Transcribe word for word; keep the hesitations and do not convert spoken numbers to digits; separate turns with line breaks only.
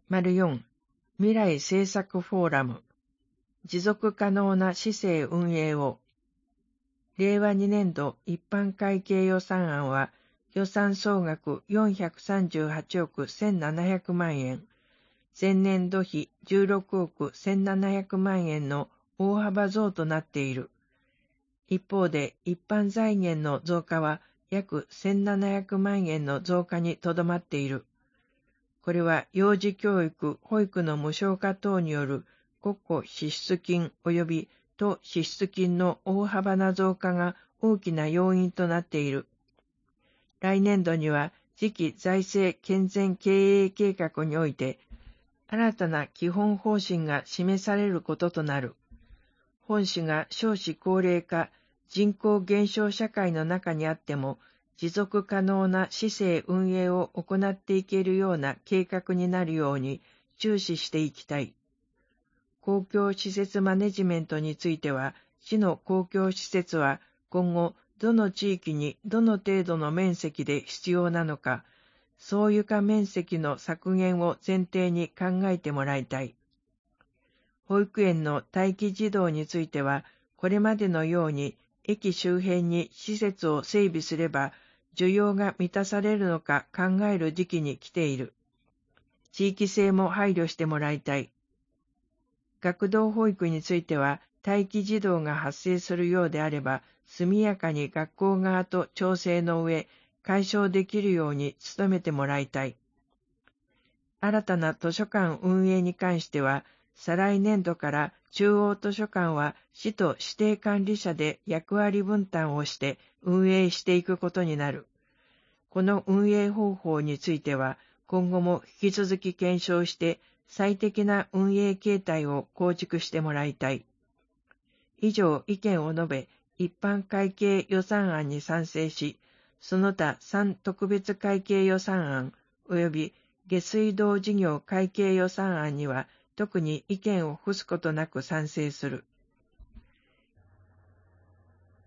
よん. 未来政策フォーラム持続可能な市政運営をれいわにねんど一般会計予算案は予算総額よんひゃくさんじゅうはちおくせんななひゃくまんえん、前年度比じゅうろくおくせんななひゃくまんえんの大幅増となっている。一方で一般財源の増加は約せんななひゃくまんえんの増加にとどまっている。これは幼児教育・保育の無償化等による国庫支出金及び都支出金の大幅な増加が大きな要因となっている。来年度には次期財政健全経営計画において新たな基本方針が示されることとなる。本種が少子高齢化、人口減少社会の中にあっても、持続可能な市政運営を行っていけるような計画になるように注視していきたい。公共施設マネジメントについては、市の公共施設は今後、どの地域にどの程度の面積で必要なのか、総床面積の削減を前提に考えてもらいたい。保育園の待機児童については、これまでのように駅周辺に施設を整備すれば、需要が満たされるのか考える時期に来ている。地域性も配慮してもらいたい。学童保育については、待機児童が発生するようであれば、速やかに学校側と調整の上、解消できるように努めてもらいたい。新たな図書館運営に関しては、再来年度から中央図書館は市と指定管理者で役割分担をして運営していくことになる。この運営方法については、今後も引き続き検証して最適な運営形態を構築してもらいたい。以上意見を述べ、一般会計予算案に賛成し、その他さん特別会計予算案及び下水道事業会計予算案には特に意見を付すことなく賛成する。